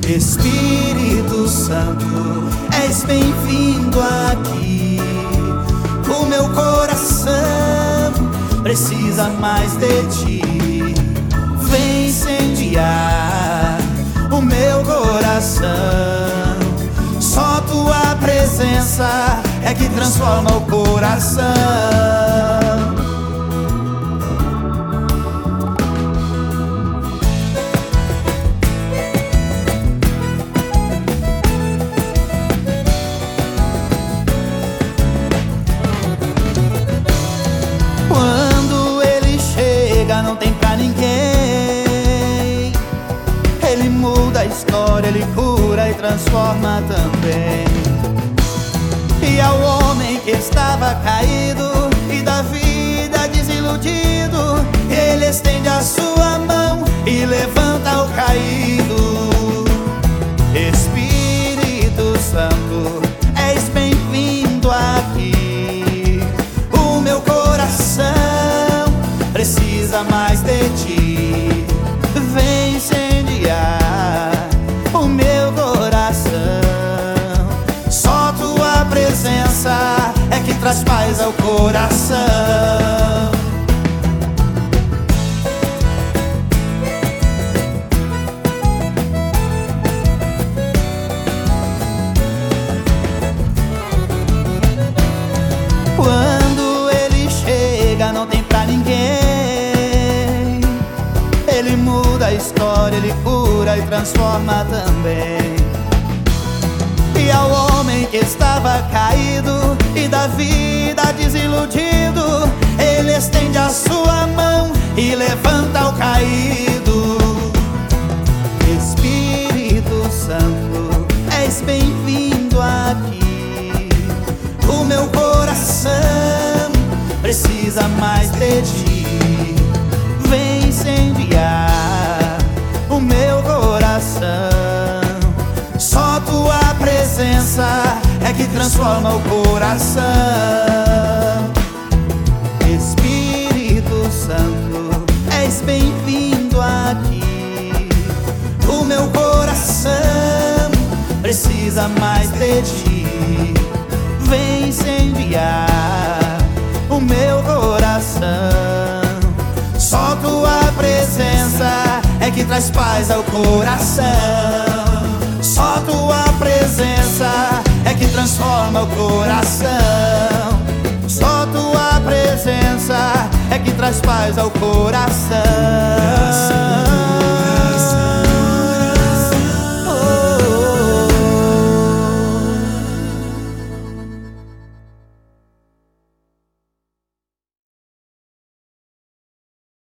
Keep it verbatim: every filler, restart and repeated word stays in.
Espírito Santo, és bem-vindo aqui. O meu coração precisa mais de ti. Vem incendiar o meu coração. Só tua presença é que transforma o coração. Quando ele chega não tem pra ninguém. Ele muda a história, ele cura e transforma também. E ao homem que estava caído e da vida desiludido, ele estende a sua mão e levanta o caído. Espírito Santo, és bem-vindo aqui. O meu coração precisa mais de ti. Vem incendiar o meu coração. Só tua presença é que traz paz ao coração. Quando ele chega não tem pra ninguém. Ele muda a história, ele cura e transforma também. E ao homem que estava caído e da vida desiludido, ele estende a sua mão e levanta o caído. Espírito Santo, és bem-vindo aqui. O meu coração precisa mais de ti. Vem incendiar o meu coração. Só tua presença é que transforma o coração. Espírito Santo, és bem-vindo aqui. O meu coração precisa mais de ti. Vem incendiar o meu coração. Só tua presença é que traz paz ao coração. Só tua presença é que transforma o coração. Só tua presença é que traz paz ao coração.